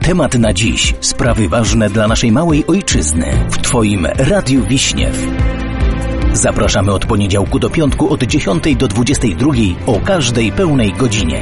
Temat na dziś. Sprawy ważne dla naszej małej ojczyzny. W Twoim Radiu Wiśniew. Zapraszamy od poniedziałku do piątku od 10 do 22 o każdej pełnej godzinie.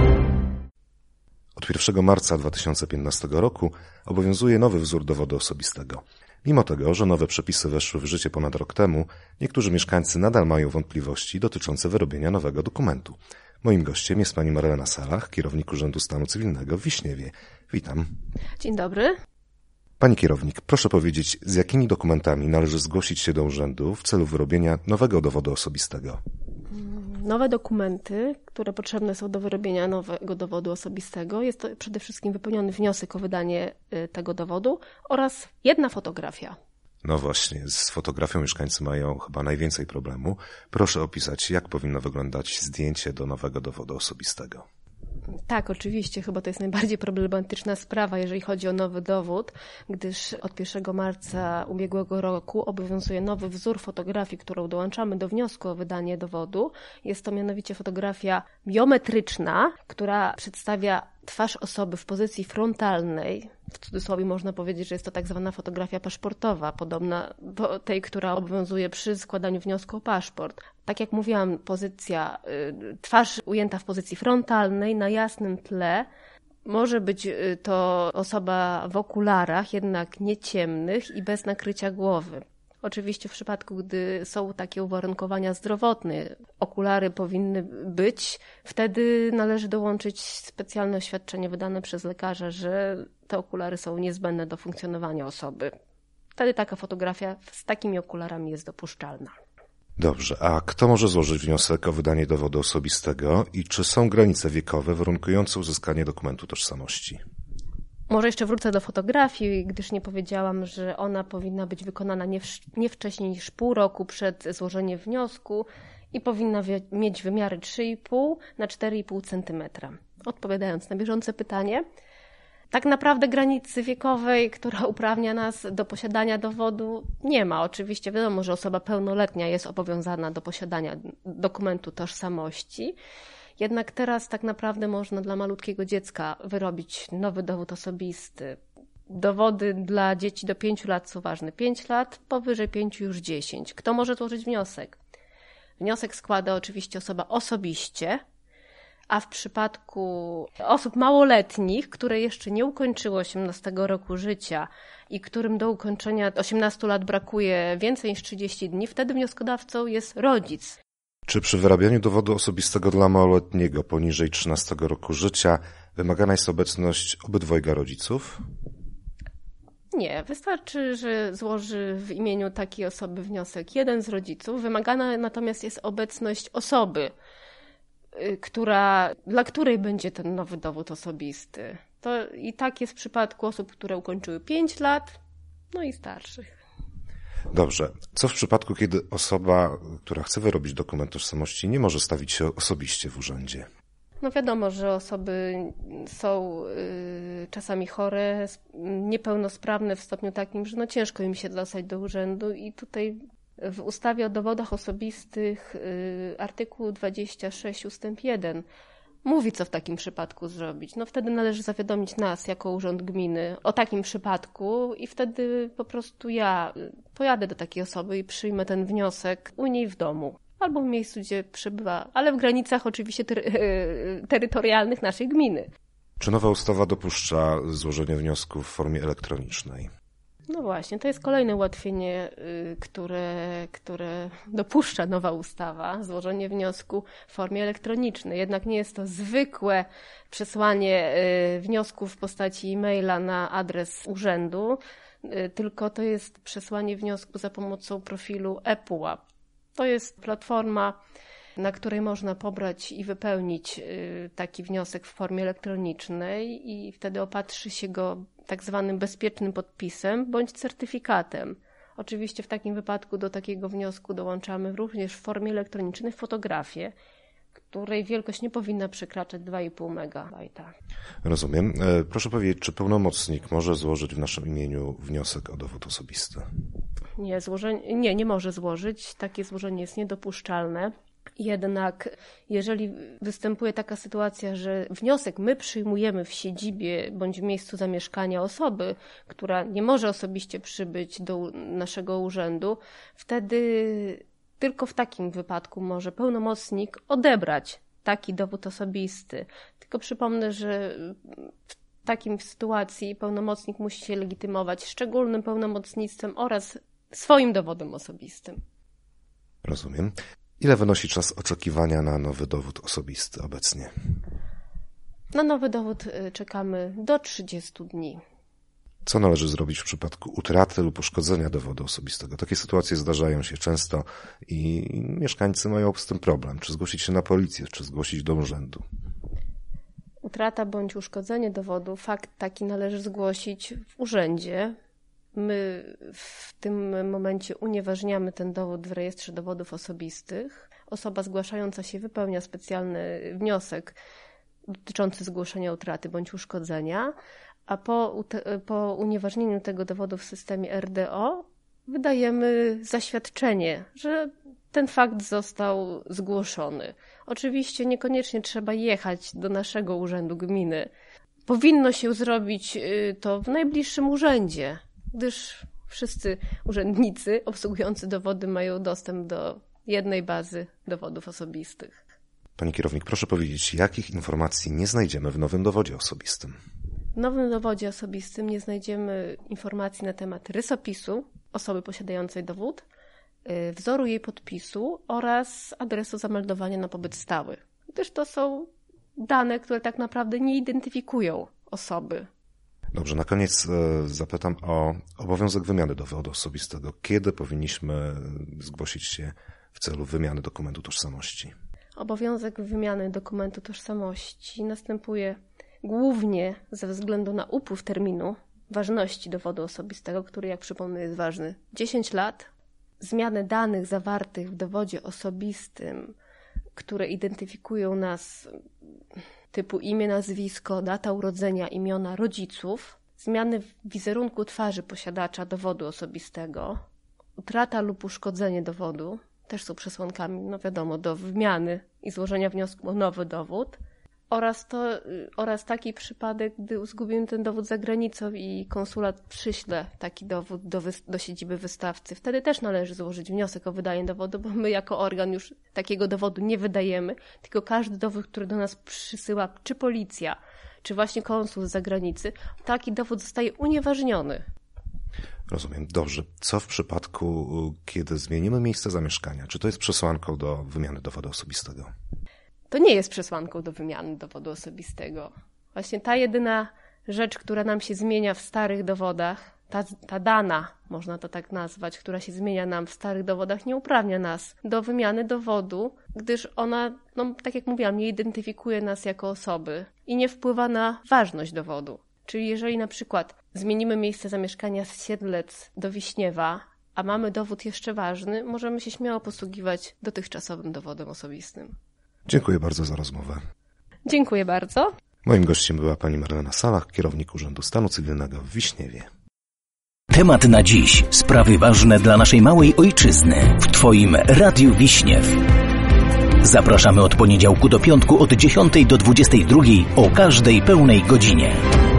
Od 1 marca 2015 roku obowiązuje nowy wzór dowodu osobistego. Mimo tego, że nowe przepisy weszły w życie ponad rok temu, niektórzy mieszkańcy nadal mają wątpliwości dotyczące wyrobienia nowego dokumentu. Moim gościem jest pani Marlena Salach, kierownik Urzędu Stanu Cywilnego w Wiśniewie. Witam. Dzień dobry. Pani kierownik, proszę powiedzieć, z jakimi dokumentami należy zgłosić się do urzędu w celu wyrobienia nowego dowodu osobistego? Nowe dokumenty, które potrzebne są do wyrobienia nowego dowodu osobistego, jest to przede wszystkim wypełniony wniosek o wydanie tego dowodu oraz jedna fotografia. No właśnie, z fotografią mieszkańcy mają chyba najwięcej problemu. Proszę opisać, jak powinno wyglądać zdjęcie do nowego dowodu osobistego. Tak, oczywiście, chyba to jest najbardziej problematyczna sprawa, jeżeli chodzi o nowy dowód, gdyż od 1 marca ubiegłego roku obowiązuje nowy wzór fotografii, którą dołączamy do wniosku o wydanie dowodu. Jest to mianowicie fotografia biometryczna, która przedstawia twarz osoby w pozycji frontalnej. W cudzysłowie można powiedzieć, że jest to tak zwana fotografia paszportowa, podobna do tej, która obowiązuje przy składaniu wniosku o paszport. Tak jak mówiłam, twarz ujęta w pozycji frontalnej na jasnym tle. Może być to osoba w okularach, jednak nie ciemnych i bez nakrycia głowy. Oczywiście w przypadku, gdy są takie uwarunkowania zdrowotne, okulary powinny być, wtedy należy dołączyć specjalne oświadczenie wydane przez lekarza, że te okulary są niezbędne do funkcjonowania osoby. Wtedy taka fotografia z takimi okularami jest dopuszczalna. Dobrze, a kto może złożyć wniosek o wydanie dowodu osobistego i czy są granice wiekowe warunkujące uzyskanie dokumentu tożsamości? Może jeszcze wrócę do fotografii, gdyż nie powiedziałam, że ona powinna być wykonana nie wcześniej niż pół roku przed złożeniem wniosku i powinna mieć wymiary 3,5 na 4,5 cm. Odpowiadając na bieżące pytanie, tak naprawdę granicy wiekowej, która uprawnia nas do posiadania dowodu, nie ma. Oczywiście wiadomo, że osoba pełnoletnia jest obowiązana do posiadania dokumentu tożsamości. Jednak teraz tak naprawdę można dla malutkiego dziecka wyrobić nowy dowód osobisty. Dowody dla dzieci do 5 lat są ważne 5 lat, powyżej 5 już 10. Kto może złożyć wniosek? Wniosek składa oczywiście osoba osobiście, a w przypadku osób małoletnich, które jeszcze nie ukończyły 18 roku życia i którym do ukończenia 18 lat brakuje więcej niż 30 dni, wtedy wnioskodawcą jest rodzic. Czy przy wyrabianiu dowodu osobistego dla małoletniego poniżej 13 roku życia wymagana jest obecność obydwojga rodziców? Nie, wystarczy, że złoży w imieniu takiej osoby wniosek jeden z rodziców. Wymagana natomiast jest obecność osoby, dla której będzie ten nowy dowód osobisty. To i tak jest w przypadku osób, które ukończyły 5 lat, no i starszych. Dobrze. Co w przypadku, kiedy osoba, która chce wyrobić dokument tożsamości, nie może stawić się osobiście w urzędzie? No wiadomo, że osoby są czasami chore, niepełnosprawne w stopniu takim, że ciężko im się dostać do urzędu i tutaj w ustawie o dowodach osobistych artykuł 26 ustęp 1 mówi, co w takim przypadku zrobić. Wtedy należy zawiadomić nas jako Urząd Gminy o takim przypadku i wtedy po prostu ja pojadę do takiej osoby i przyjmę ten wniosek u niej w domu albo w miejscu, gdzie przebywa, ale w granicach oczywiście terytorialnych naszej gminy. Czy nowa ustawa dopuszcza złożenie wniosku w formie elektronicznej? No właśnie, to jest kolejne ułatwienie, które dopuszcza nowa ustawa, złożenie wniosku w formie elektronicznej. Jednak nie jest to zwykłe przesłanie wniosku w postaci e-maila na adres urzędu, tylko to jest przesłanie wniosku za pomocą profilu ePUAP. To jest platforma, na której można pobrać i wypełnić taki wniosek w formie elektronicznej i wtedy opatrzy się go tak zwanym bezpiecznym podpisem bądź certyfikatem. Oczywiście w takim wypadku do takiego wniosku dołączamy również w formie elektronicznej fotografię, której wielkość nie powinna przekraczać 2,5 MB. Rozumiem. Proszę powiedzieć, czy pełnomocnik może złożyć w naszym imieniu wniosek o dowód osobisty? Nie może złożyć. Takie złożenie jest niedopuszczalne. Jednak jeżeli występuje taka sytuacja, że wniosek my przyjmujemy w siedzibie bądź w miejscu zamieszkania osoby, która nie może osobiście przybyć do naszego urzędu, wtedy tylko w takim wypadku może pełnomocnik odebrać taki dowód osobisty. Tylko przypomnę, że w takim sytuacji pełnomocnik musi się legitymować szczególnym pełnomocnictwem oraz swoim dowodem osobistym. Rozumiem. Ile wynosi czas oczekiwania na nowy dowód osobisty obecnie? Na nowy dowód czekamy do 30 dni. Co należy zrobić w przypadku utraty lub uszkodzenia dowodu osobistego? Takie sytuacje zdarzają się często i mieszkańcy mają z tym problem. Czy zgłosić się na policję, czy zgłosić do urzędu? Utrata bądź uszkodzenie dowodu, fakt taki należy zgłosić w urzędzie. My w tym momencie unieważniamy ten dowód w rejestrze dowodów osobistych. Osoba zgłaszająca się wypełnia specjalny wniosek dotyczący zgłoszenia utraty bądź uszkodzenia, a po unieważnieniu tego dowodu w systemie RDO wydajemy zaświadczenie, że ten fakt został zgłoszony. Oczywiście niekoniecznie trzeba jechać do naszego urzędu gminy. Powinno się zrobić to w najbliższym urzędzie, gdyż wszyscy urzędnicy obsługujący dowody mają dostęp do jednej bazy dowodów osobistych. Pani kierownik, proszę powiedzieć, jakich informacji nie znajdziemy w nowym dowodzie osobistym? W nowym dowodzie osobistym nie znajdziemy informacji na temat rysopisu osoby posiadającej dowód, wzoru jej podpisu oraz adresu zameldowania na pobyt stały, gdyż to są dane, które tak naprawdę nie identyfikują osoby. Dobrze, na koniec zapytam o obowiązek wymiany dowodu osobistego. Kiedy powinniśmy zgłosić się w celu wymiany dokumentu tożsamości? Obowiązek wymiany dokumentu tożsamości następuje głównie ze względu na upływ terminu ważności dowodu osobistego, który, jak przypomnę, jest ważny 10 lat. Zmianę danych zawartych w dowodzie osobistym, które identyfikują nas, typu imię, nazwisko, data urodzenia, imiona rodziców, zmiany w wizerunku twarzy posiadacza dowodu osobistego, utrata lub uszkodzenie dowodu, też są przesłankami, do wymiany i złożenia wniosku o nowy dowód, oraz taki przypadek, gdy zgubimy ten dowód za granicą i konsulat przyśle taki dowód do siedziby wystawcy. Wtedy też należy złożyć wniosek o wydanie dowodu, bo my jako organ już takiego dowodu nie wydajemy, tylko każdy dowód, który do nas przysyła czy policja, czy właśnie konsul z zagranicy, taki dowód zostaje unieważniony. Rozumiem. Dobrze. Co w przypadku, kiedy zmienimy miejsce zamieszkania? Czy to jest przesłanką do wymiany dowodu osobistego? To nie jest przesłanką do wymiany dowodu osobistego. Właśnie ta jedyna rzecz, która nam się zmienia w starych dowodach, ta dana, można to tak nazwać, która się zmienia nam w starych dowodach, nie uprawnia nas do wymiany dowodu, gdyż ona, tak jak mówiłam, nie identyfikuje nas jako osoby i nie wpływa na ważność dowodu. Czyli jeżeli na przykład zmienimy miejsce zamieszkania z Siedlec do Wiśniewa, a mamy dowód jeszcze ważny, możemy się śmiało posługiwać dotychczasowym dowodem osobistym. Dziękuję bardzo za rozmowę. Dziękuję bardzo. Moim gościem była pani Marlena Salach, kierownik Urzędu Stanu Cywilnego w Wiśniewie. Temat na dziś. Sprawy ważne dla naszej małej ojczyzny. W Twoim Radiu Wiśniew. Zapraszamy od poniedziałku do piątku od 10 do 22 o każdej pełnej godzinie.